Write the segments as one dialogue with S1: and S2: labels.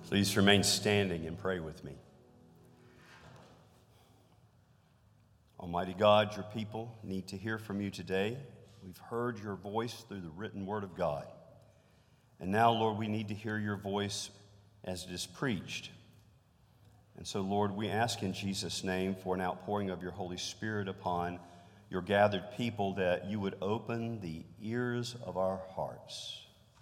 S1: Please remain standing and pray with me. Almighty God, your people need to hear from you today. We've heard your voice through the written word of God. And now, Lord, we need to hear your voice as it is preached. And so, Lord, we ask in Jesus' name for an outpouring of your Holy Spirit upon your gathered people, that you would open the ears of our hearts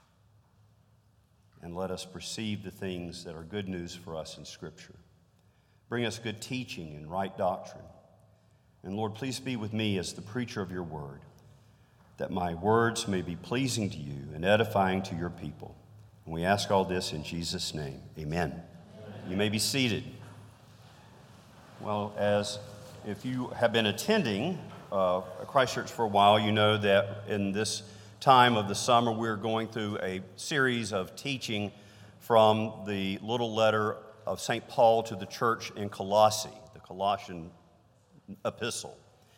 S1: and let us perceive the things that are good news for us in Scripture. Bring us good teaching and right doctrine. And Lord, please be with me as the preacher of your word, that my words may be pleasing to you and edifying to your people. And we ask all this in Jesus' name. Amen. You may be seated. Well, as if you have been attending Christ Church for a while, you know that in this time of the summer we're going through a series of teaching from the little letter of St. Paul to the church in Colossae, the Colossian epistle.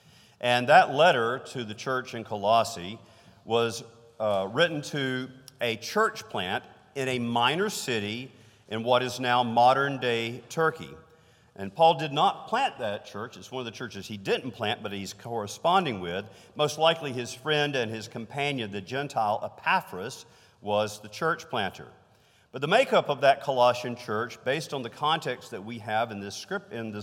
S1: And that letter to the church in Colossae was written to a church plant in a minor city in what is now modern-day Turkey. And Paul did not plant that church. It's one of the churches he didn't plant, but he's corresponding with. Most likely his friend and his companion, the Gentile Epaphras, was the church planter. But the makeup of that Colossian church, based on the context that we have in this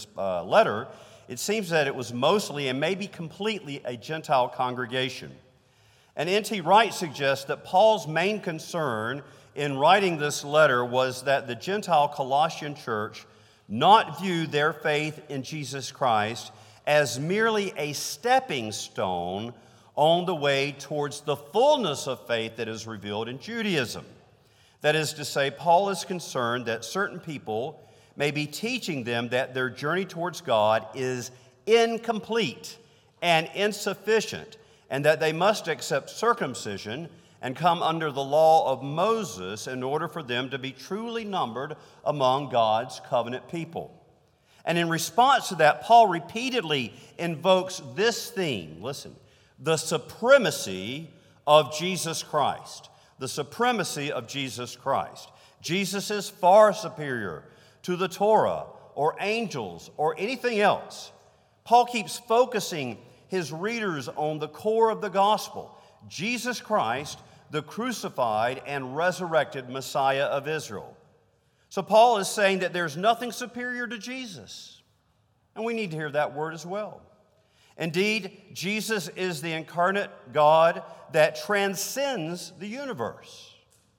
S1: letter, it seems that it was mostly and maybe completely a Gentile congregation. And N.T. Wright suggests that Paul's main concern in writing this letter was that the Gentile Colossian church not view their faith in Jesus Christ as merely a stepping stone on the way towards the fullness of faith that is revealed in Judaism. That is to say, Paul is concerned that certain people may be teaching them that their journey towards God is incomplete and insufficient, and that they must accept circumcision and come under the law of Moses in order for them to be truly numbered among God's covenant people. And in response to that, Paul repeatedly invokes this theme, listen, the supremacy of Jesus Christ. The supremacy of Jesus Christ. Jesus is far superior to the Torah or angels or anything else. Paul keeps focusing his readers on the core of the gospel, Jesus Christ, the crucified and resurrected Messiah of Israel. So Paul is saying that there's nothing superior to Jesus. And we need to hear that word as well. Indeed, Jesus is the incarnate God that transcends the universe.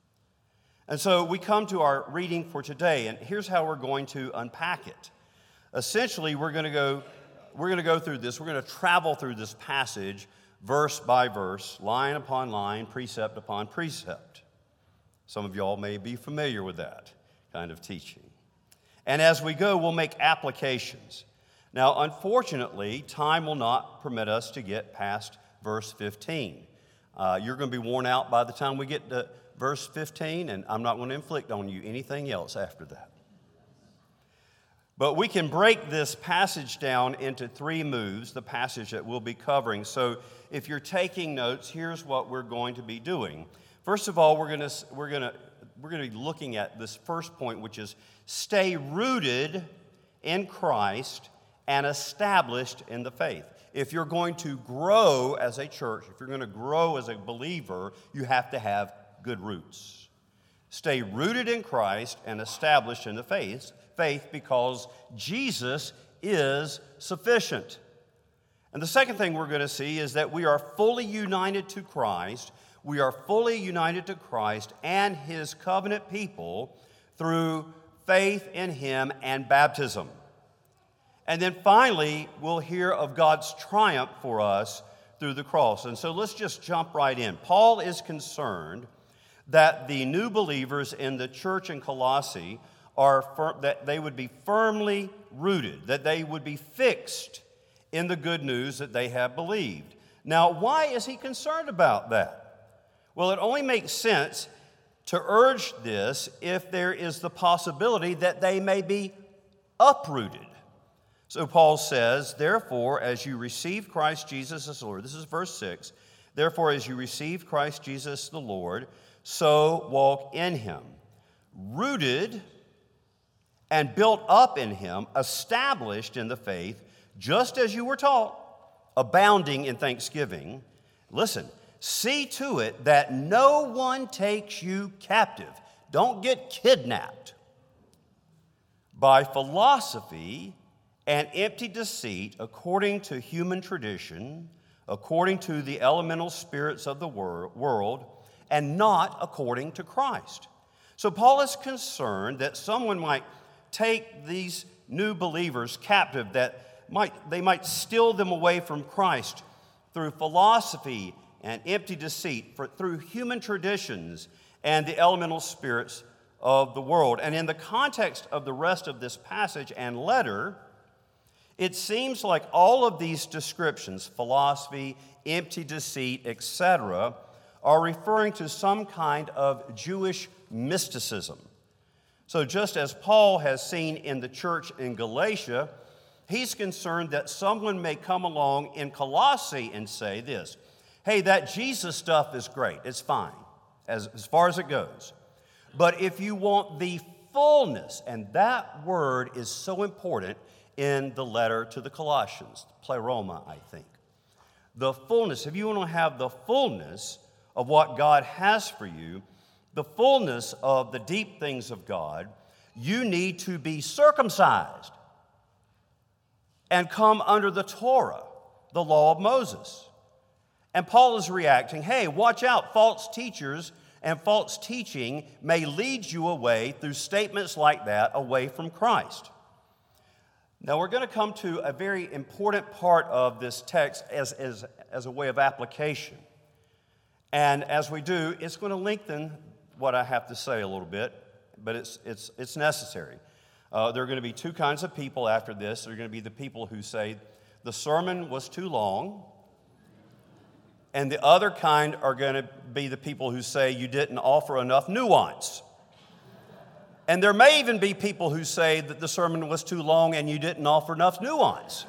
S1: And so we come to our reading for today, and here's how we're going to unpack it. Essentially, we're going to go through this. We're going to travel through this passage verse by verse, line upon line, precept upon precept. Some of y'all may be familiar with that kind of teaching. And as we go, we'll make applications. Now, unfortunately, time will not permit us to get past verse 15. You're going to be worn out by the time we get to verse 15, and I'm not going to inflict on you anything else after that. But we can break this passage down into three moves, the passage that we'll be covering. So if you're taking notes, here's what we're going to be doing. First of all, we're going to be looking at this first point, which is stay rooted in Christ and established in the faith. If you're going to grow as a church, if you're going to grow as a believer, you have to have good roots. Stay rooted in Christ and established in the faith because Jesus is sufficient. And the second thing we're going to see is that we are fully united to Christ. We are fully united to Christ and his covenant people through faith in him and baptism. And then finally, we'll hear of God's triumph for us through the cross. And so let's just jump right in. Paul is concerned that the new believers in the church in Colossae that they would be firmly rooted, that they would be fixed in the good news that they have believed. Now, why is he concerned about that? Well, it only makes sense to urge this if there is the possibility that they may be uprooted. So Paul says, therefore, as you receive Christ Jesus as Lord, this is verse 6, therefore, as you receive Christ Jesus the Lord, so walk in him, rooted and built up in him, established in the faith, just as you were taught, abounding in thanksgiving. Listen, see to it that no one takes you captive. Don't get kidnapped by philosophy and empty deceit according to human tradition, according to the elemental spirits of the world, and not according to Christ. So Paul is concerned that someone might take these new believers captive, that they might steal them away from Christ through philosophy and empty deceit, through human traditions and the elemental spirits of the world. And in the context of the rest of this passage and letter, it seems like all of these descriptions, philosophy, empty deceit, etc., are referring to some kind of Jewish mysticism. So just as Paul has seen in the church in Galatia, he's concerned that someone may come along in Colossae and say this: hey, that Jesus stuff is great, it's fine, as far as it goes. But if you want the fullness, and that word is so important in the letter to the Colossians, pleroma, I think. The fullness, if you want to have the fullness of what God has for you, the fullness of the deep things of God, you need to be circumcised and come under the Torah, the law of Moses. And Paul is reacting, hey, watch out, false teachers and false teaching may lead you away through statements like that, away from Christ. Now we're going to come to a very important part of this text as a way of application. And as we do, it's going to lengthen what I have to say a little bit, but it's necessary. There are going to be two kinds of people after this. There are going to be the people who say the sermon was too long, and the other kind are going to be the people who say you didn't offer enough nuance. And there may even be people who say that the sermon was too long and you didn't offer enough nuance.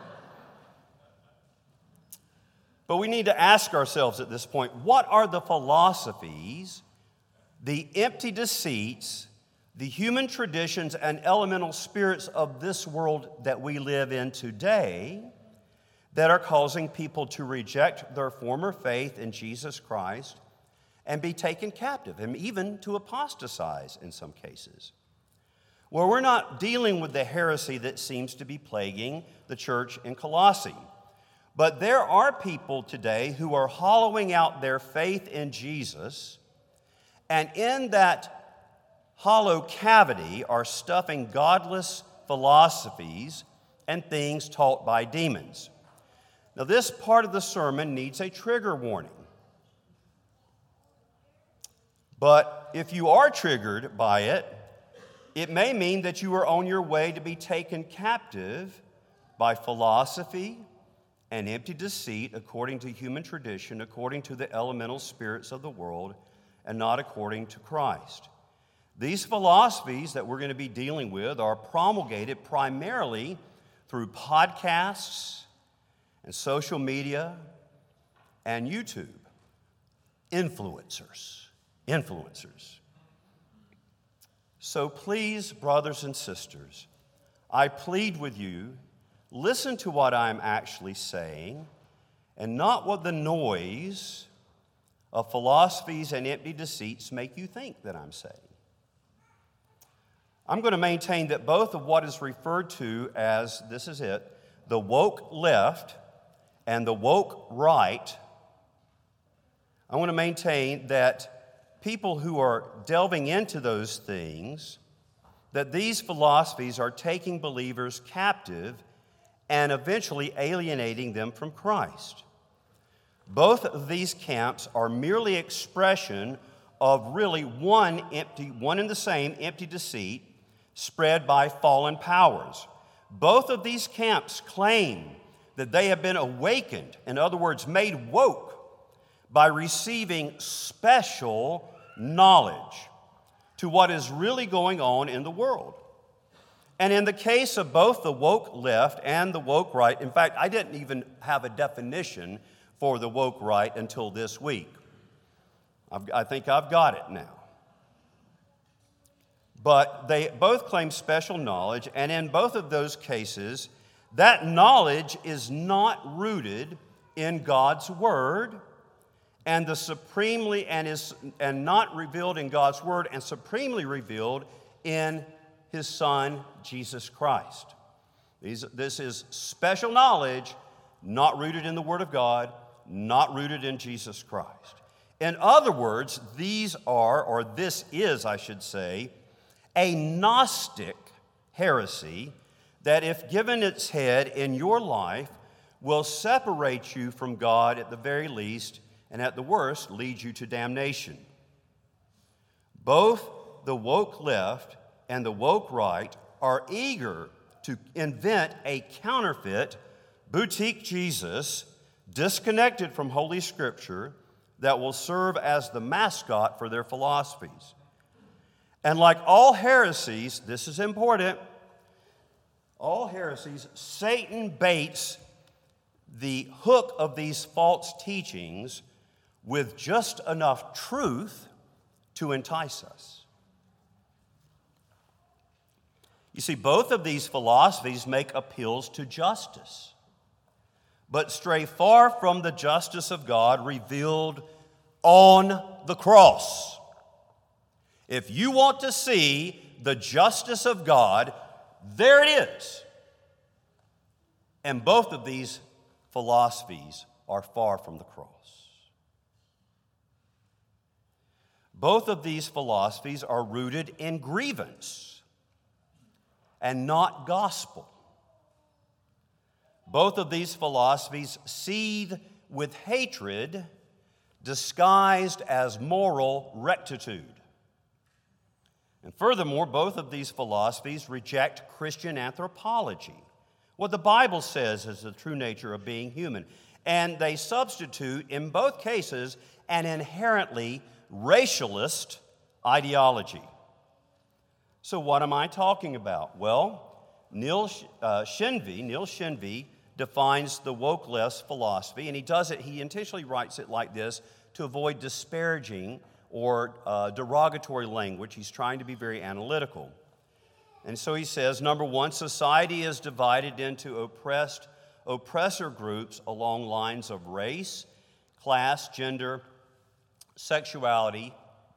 S1: But we need to ask ourselves at this point, what are the philosophies, the empty deceits, the human traditions and elemental spirits of this world that we live in today that are causing people to reject their former faith in Jesus Christ and be taken captive, and even to apostatize in some cases? Well, we're not dealing with the heresy that seems to be plaguing the church in Colossae. But there are people today who are hollowing out their faith in Jesus, and in that hollow cavity are stuffing godless philosophies and things taught by demons. Now, this part of the sermon needs a trigger warning. But if you are triggered by it, it may mean that you are on your way to be taken captive by philosophy and empty deceit according to human tradition, according to the elemental spirits of the world, and not according to Christ. These philosophies that we're going to be dealing with are promulgated primarily through podcasts and social media and YouTube. Influencers. So please, brothers and sisters, I plead with you, listen to what I'm actually saying, and not what the noise of philosophies and empty deceits make you think that I'm saying. I'm going to maintain that both of what is referred to as, this is it, the woke left and the woke right, I want to maintain that people who are delving into those things, that these philosophies are taking believers captive and eventually alienating them from Christ. Both of these camps are merely expression of really one and the same empty deceit spread by fallen powers. Both of these camps claim that they have been awakened, in other words, made woke, by receiving special knowledge to what is really going on in the world. And in the case of both the woke left and the woke right, in fact, I didn't even have a definition for the woke right until this week. I think I've got it now. but they both claim special knowledge, and in both of those cases, that knowledge is not rooted in God's Word and not revealed in God's Word and supremely revealed in His Son, Jesus Christ. This is special knowledge, not rooted in the Word of God, not rooted in Jesus Christ. In other words, this is, I should say, a Gnostic heresy that, if given its head in your life, will separate you from God at the very least, and at the worst, lead you to damnation. Both the woke left and the woke right are eager to invent a counterfeit, boutique Jesus, disconnected from Holy Scripture, that will serve as the mascot for their philosophies. And like all heresies, this is important, all heresies, Satan baits the hook of these false teachings with just enough truth to entice us. You see, both of these philosophies make appeals to justice, but stray far from the justice of God revealed on the cross. If you want to see the justice of God, there it is. And both of these philosophies are far from the cross. Both of these philosophies are rooted in grievance and not gospel. Both of these philosophies seethe with hatred disguised as moral rectitude. And furthermore, both of these philosophies reject Christian anthropology, what the Bible says is the true nature of being human. And they substitute, in both cases, an inherently racialist ideology. So what am I talking about? Well, Neil Shenvi defines the woke left philosophy, and he intentionally writes it like this to avoid disparaging or derogatory language. He's trying to be very analytical. And so he says, number one, society is divided into oppressor groups along lines of race, class, gender, sexuality,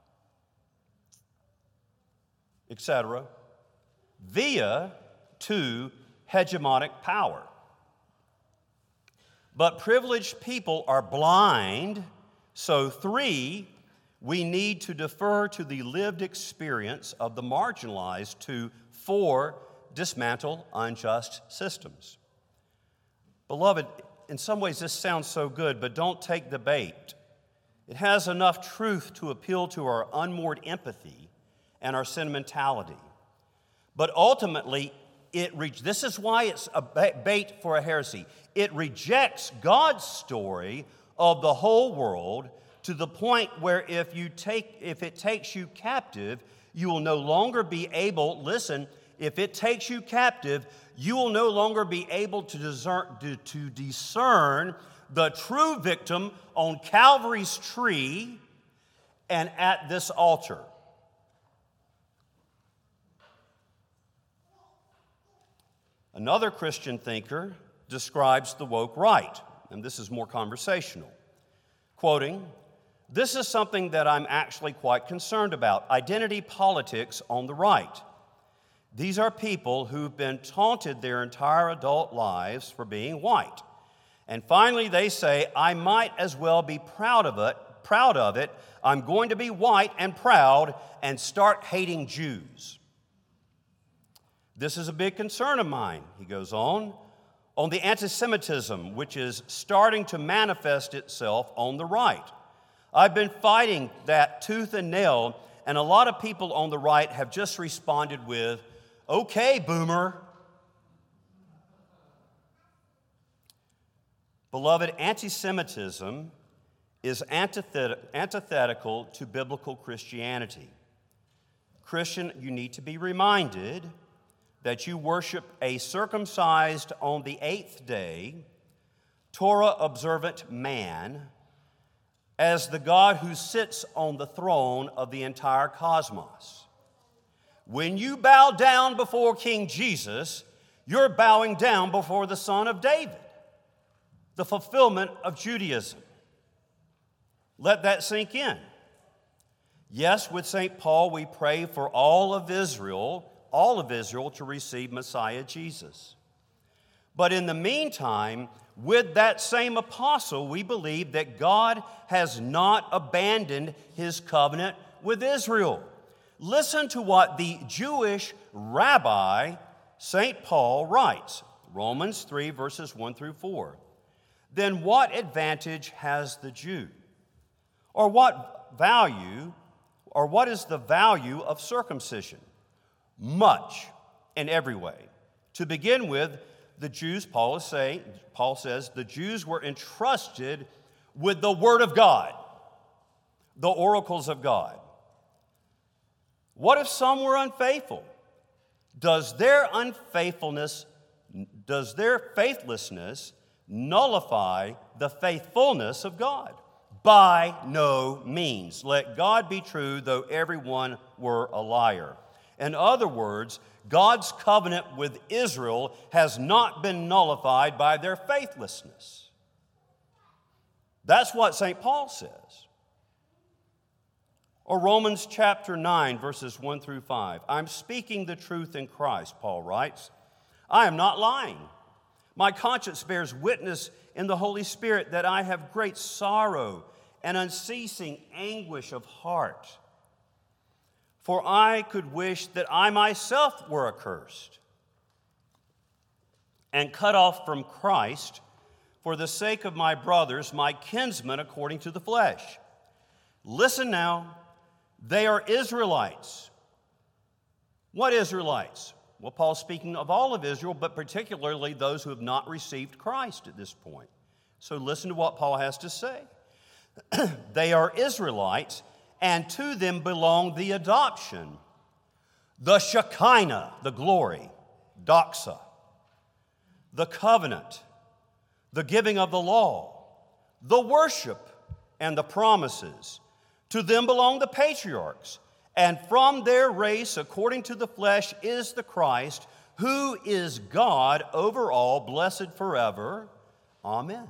S1: etc., via two, hegemonic power. But privileged people are blind, so three, we need to defer to the lived experience of the marginalized to four, dismantle unjust systems. Beloved, in some ways this sounds so good, but don't take the bait. It has enough truth to appeal to our unmoored empathy and our sentimentality. But ultimately, this is why it's a bait for a heresy. It rejects God's story of the whole world to the point where if it takes you captive, you will no longer be able, listen, if it takes you captive, you will no longer be able to discern the true victim on Calvary's tree and at this altar. Another Christian thinker describes the woke right, and this is more conversational. Quoting, "This is something that I'm actually quite concerned about, identity politics on the right. These are people who've been taunted their entire adult lives for being white. And finally they say, I might as well be proud of it. I'm going to be white and proud and start hating Jews. This is a big concern of mine," he goes on the anti-Semitism, which is starting to manifest itself on the right. I've been fighting that tooth and nail, and a lot of people on the right have just responded with, "Okay, boomer." Beloved, anti-Semitism is antithetical to biblical Christianity. Christian, you need to be reminded that you worship a circumcised on the 8th day, Torah-observant man as the God who sits on the throne of the entire cosmos. When you bow down before King Jesus, you're bowing down before the Son of David, the fulfillment of Judaism. Let that sink in. Yes, with St. Paul, we pray for all of Israel to receive Messiah Jesus. But in the meantime, with that same apostle, we believe that God has not abandoned his covenant with Israel. Listen to what the Jewish rabbi, St. Paul, writes. Romans 3, verses 1 through 4. Then what advantage has the Jew? Or what is the value of circumcision? Much in every way. To begin with, the Jews, Paul says, the Jews were entrusted with the Word of God, the oracles of God. What if some were unfaithful? Does their faithlessness nullify the faithfulness of God? By no means. Let God be true, though everyone were a liar. In other words, God's covenant with Israel has not been nullified by their faithlessness. That's what St. Paul says. Or Romans chapter 9, verses 1 through 5. I'm speaking the truth in Christ, Paul writes. I am not lying. My conscience bears witness in the Holy Spirit that I have great sorrow and unceasing anguish of heart. For I could wish that I myself were accursed and cut off from Christ for the sake of my brothers, my kinsmen according to the flesh. Listen now, they are Israelites. What Israelites? Well, Paul's speaking of all of Israel, but particularly those who have not received Christ at this point. So listen to what Paul has to say. They are Israelites, and to them belong the adoption, the Shekinah, the glory, doxa, the covenant, the giving of the law, the worship, and the promises. To them belong the patriarchs, and from their race, according to the flesh, is the Christ, who is God over all, blessed forever. Amen.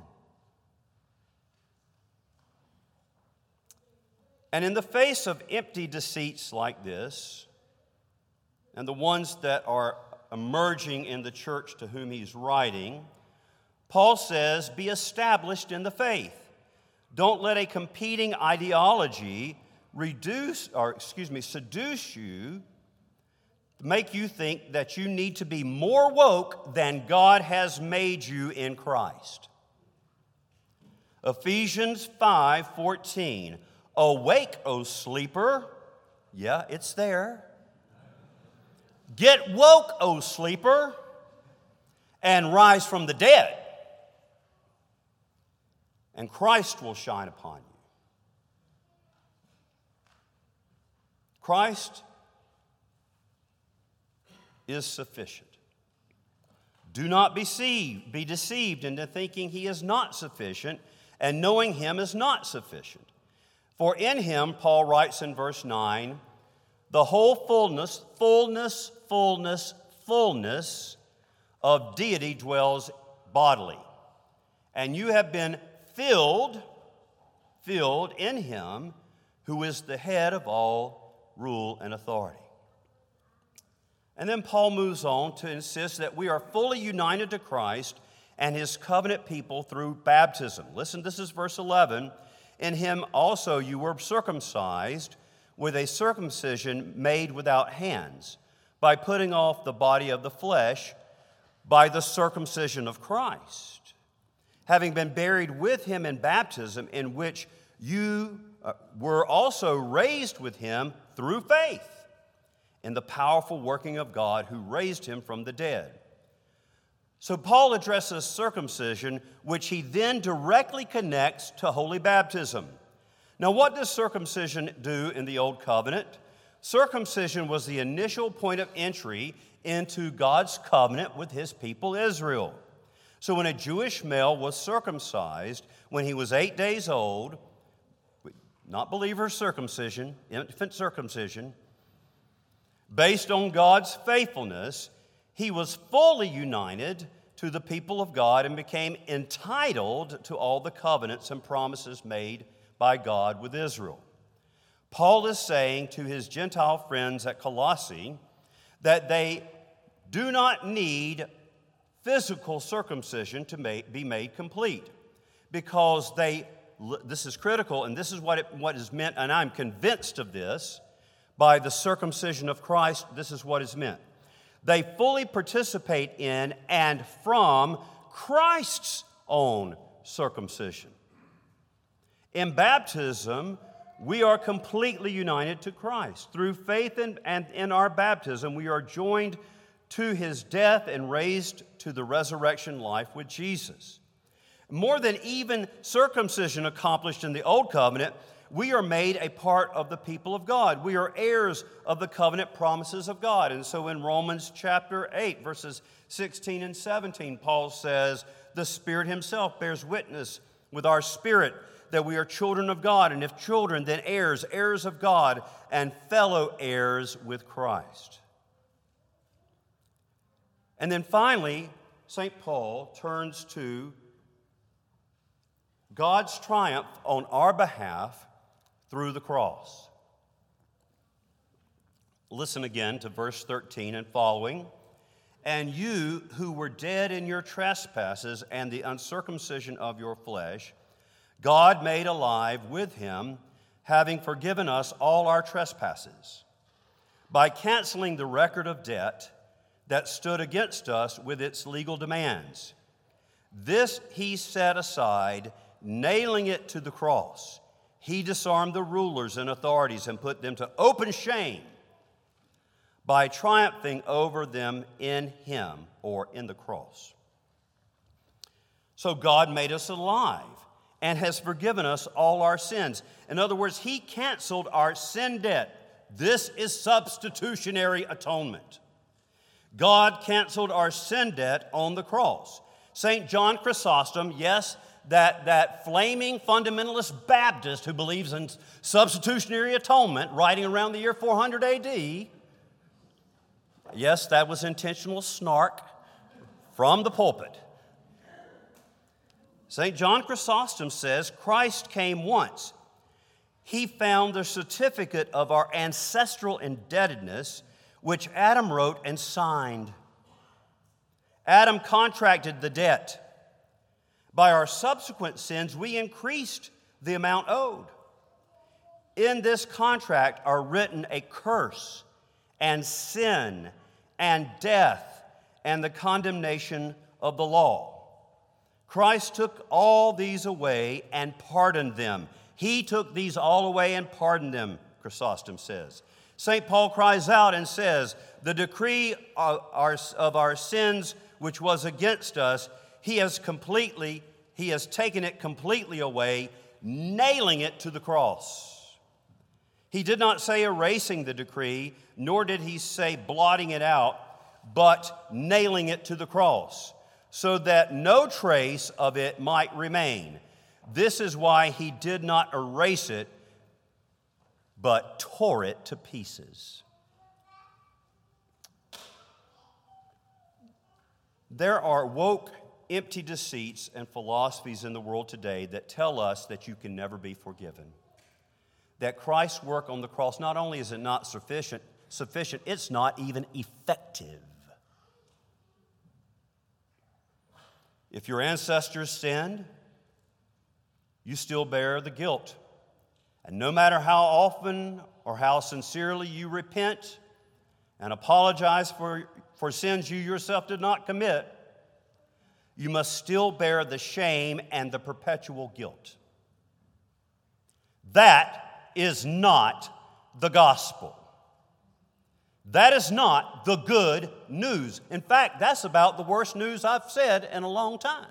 S1: And in the face of empty deceits like this, and the ones that are emerging in the church to whom he's writing, Paul says, be established in the faith. Don't let a competing ideology seduce you, make you think that you need to be more woke than God has made you in Christ. Ephesians 5:14. Awake, O sleeper. Yeah, it's there. Get woke, O sleeper, and rise from the dead, and Christ will shine upon you. Christ is sufficient. Do not be deceived into thinking he is not sufficient, and knowing him is not sufficient. For in him, Paul writes in verse 9, the whole fullness of deity dwells bodily. And you have been filled in him who is the head of all rule and authority. And then Paul moves on to insist that we are fully united to Christ and his covenant people through baptism. Listen, this is verse 11. In him also you were circumcised with a circumcision made without hands, by putting off the body of the flesh by the circumcision of Christ, having been buried with him in baptism, in which you were also raised with him through faith in the powerful working of God who raised him from the dead. So Paul addresses circumcision, which he then directly connects to holy baptism. Now, what does circumcision do in the Old Covenant? Circumcision was the initial point of entry into God's covenant with his people Israel. So when a Jewish male was circumcised when he was 8 days old, not believer circumcision, infant circumcision, Based on God's faithfulness, he was fully united to the people of God and became entitled to all the covenants and promises made by God with Israel. Paul is saying to his Gentile friends at Colossae that they do not need physical circumcision to be made complete, because this is critical, and this is what is meant, and I'm convinced of this, by the circumcision of Christ. This is what is meant. They fully participate in and from Christ's own circumcision. In baptism, we are completely united to Christ. Through faith and in our baptism, we are joined to his death and raised to the resurrection life with Jesus. More than even circumcision accomplished in the Old Covenant, we are made a part of the people of God. We are heirs of the covenant promises of God. And so in Romans chapter 8, verses 16 and 17, Paul says, the Spirit himself bears witness with our spirit that we are children of God, and if children, then heirs, heirs of God, and fellow heirs with Christ. And then finally, St. Paul turns to God's triumph on our behalf through the cross. Listen again to verse 13 and following. And you who were dead in your trespasses and the uncircumcision of your flesh, God made alive with him, having forgiven us all our trespasses, by canceling the record of debt that stood against us with its legal demands. This he set aside, nailing it to the cross. He disarmed the rulers and authorities and put them to open shame by triumphing over them in him, or in the cross. So God made us alive and has forgiven us all our sins. In other words, he canceled our sin debt. This is substitutionary atonement. God canceled our sin debt on the cross. St. John Chrysostom, yes, that flaming fundamentalist Baptist who believes in substitutionary atonement, writing around the year 400 AD, yes, that was intentional snark from the pulpit. St. John Chrysostom says, Christ came once. He found the certificate of our ancestral indebtedness, which Adam wrote and signed. Adam contracted the debt. By our subsequent sins, we increased the amount owed. In this contract are written a curse and sin and death and the condemnation of the law. Christ took all these away and pardoned them. He took these all away and pardoned them, Chrysostom says. St. Paul cries out and says, the decree of our sins which was against us, he has taken it completely away, nailing it to the cross. He did not say erasing the decree, nor did he say blotting it out, but nailing it to the cross, so that no trace of it might remain. This is why he did not erase it, but tore it to pieces. There are woke, empty deceits and philosophies in the world today that tell us that you can never be forgiven. That Christ's work on the cross, not only is it not sufficient, it's not even effective. If your ancestors sinned, you still bear the guilt. And no matter how often or how sincerely you repent and apologize for sins you yourself did not commit, you must still bear the shame and the perpetual guilt. That is not the gospel. That is not the good news. In fact, that's about the worst news I've said in a long time.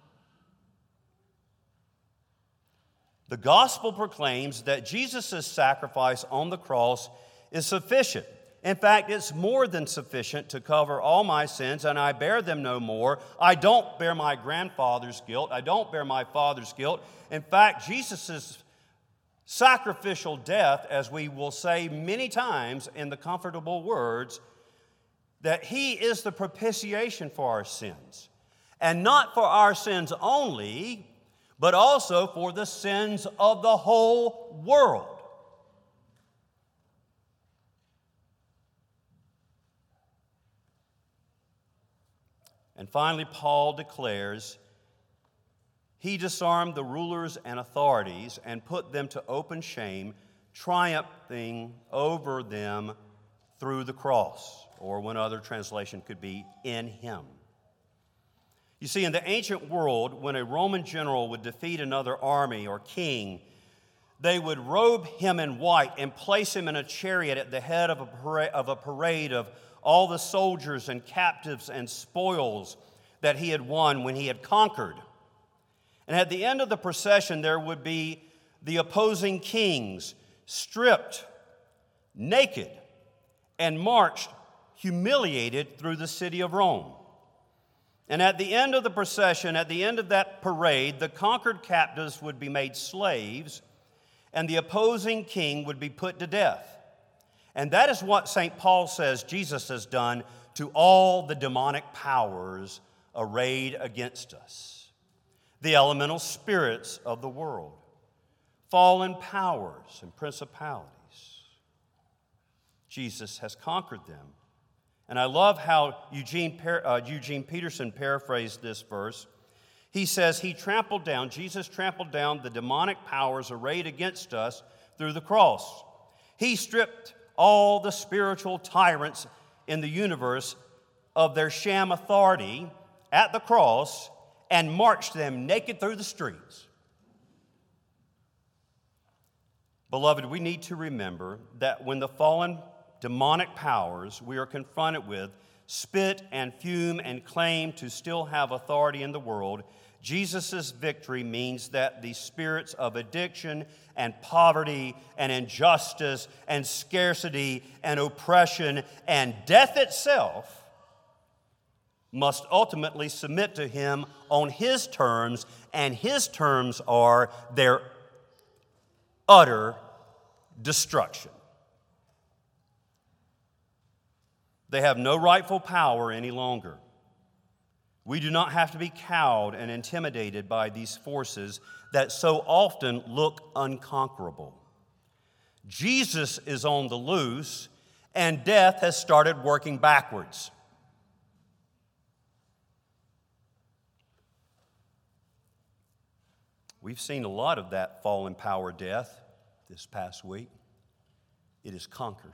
S1: The gospel proclaims that Jesus' sacrifice on the cross is sufficient. In fact, it's more than sufficient to cover all my sins, and I bear them no more. I don't bear my grandfather's guilt. I don't bear my father's guilt. In fact, Jesus' sacrificial death, as we will say many times in the comfortable words, that he is the propitiation for our sins. And not for our sins only, but also for the sins of the whole world. And finally, Paul declares, he disarmed the rulers and authorities and put them to open shame, triumphing over them through the cross, or one other translation could be, in him. You see, in the ancient world, when a Roman general would defeat another army or king, they would robe him in white and place him in a chariot at the head of a parade of all the soldiers and captives and spoils that he had won when he had conquered. And at the end of the procession, there would be the opposing kings stripped, naked, and marched humiliated through the city of Rome. And at the end of the procession, at the end of that parade, the conquered captives would be made slaves, and the opposing king would be put to death. And that is what St. Paul says Jesus has done to all the demonic powers arrayed against us. The elemental spirits of the world, fallen powers and principalities. Jesus has conquered them. And I love how Eugene Peterson paraphrased this verse. He says, Jesus trampled down the demonic powers arrayed against us through the cross. He stripped all the spiritual tyrants in the universe of their sham authority at the cross and marched them naked through the streets. Beloved, we need to remember that when the fallen demonic powers we are confronted with spit and fume and claim to still have authority in the world, Jesus' victory means that the spirits of addiction and poverty and injustice and scarcity and oppression and death itself must ultimately submit to him on his terms, and his terms are their utter destruction. They have no rightful power any longer. We do not have to be cowed and intimidated by these forces that so often look unconquerable. Jesus is on the loose, and death has started working backwards. We've seen a lot of that fallen power death this past week. It is conquered.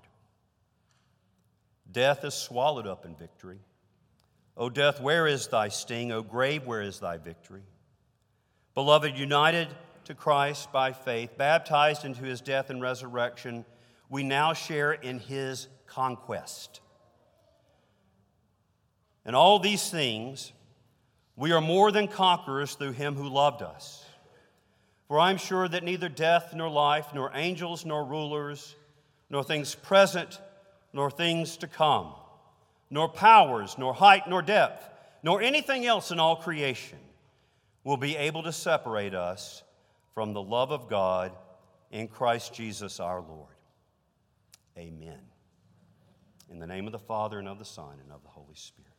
S1: Death is swallowed up in victory. O death, where is thy sting? O grave, where is thy victory? Beloved, united to Christ by faith, baptized into his death and resurrection, we now share in his conquest. In all these things, we are more than conquerors through him who loved us. For I am sure that neither death nor life, nor angels nor rulers, nor things present, nor things to come, nor powers, nor height, nor depth, nor anything else in all creation will be able to separate us from the love of God in Christ Jesus our Lord. Amen. In the name of the Father, and of the Son, and of the Holy Spirit.